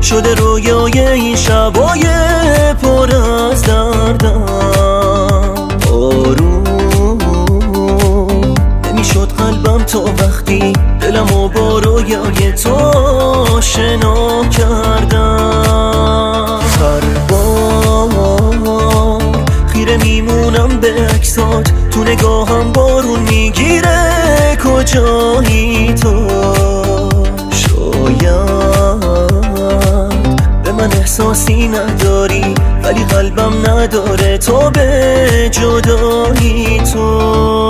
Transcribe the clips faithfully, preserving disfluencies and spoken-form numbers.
شده رویای این شبای پر از دردم. آروم نمیشد قلبم تا وقتی دلمو با رویای تو آشنا کردم. هر بار خیره میمونم به عکسات، تو نگاهم بارون میگیره کجایی تو. به من احساسی نداری ولی قلبم نداره تو به جدایی تو.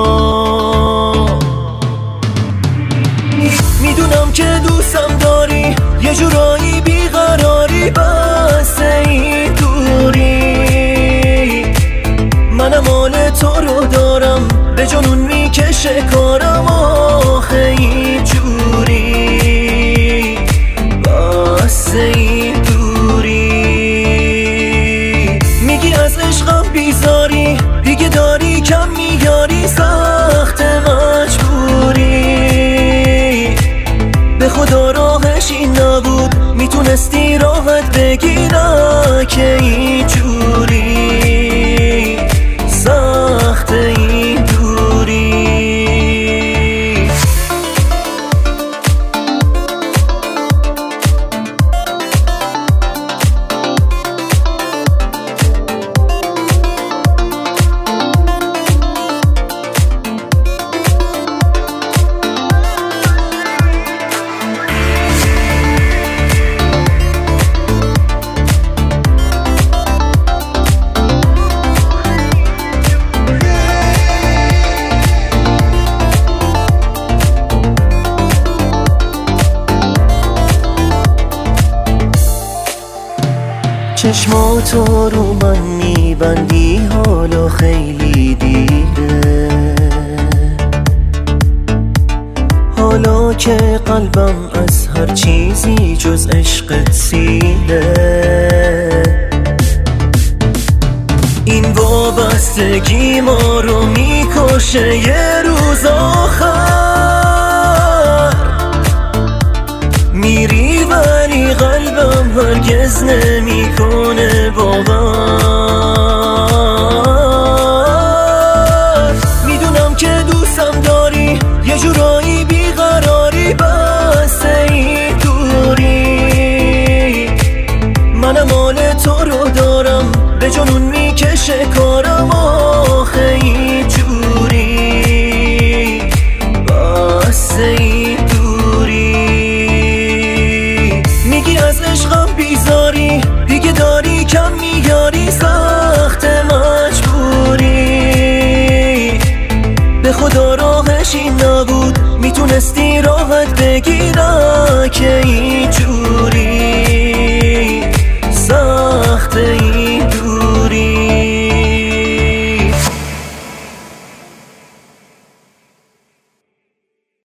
میدونم که دوستم داری، یه جورایی بیقراری، بس این دوری. منم حال تو رو دارم، به جنون میکشه کارم آخه این جوری، بس این دوری. میگی از عشقم بیزاری، دیگه داری کم میاری، سخت مجبوری. به خدا راهش این نبود، میتونستی راحت بگی نه که این جوری، سخت این دوری. چشماتو رو من میبندی حالا خیلی دیره، حالا که قلبم از هر چیزی جز عشقت سیره. این وابستگی ما رو میکشه یه روز آخر، میری ولی قلبم هرگز نمیکنه باور. میدونم که دوستم داری، یه جورایی بیقراری، بس این دوری. منم حال تو رو دارم، به جنون میکشه کارم آخه این جوری، بس این دوری. میگی از عشقم بیزاری، دیگه داری کم میاری، سخت مجبوری. به خدا راهش این نبود، میتونستی راحت بگیرم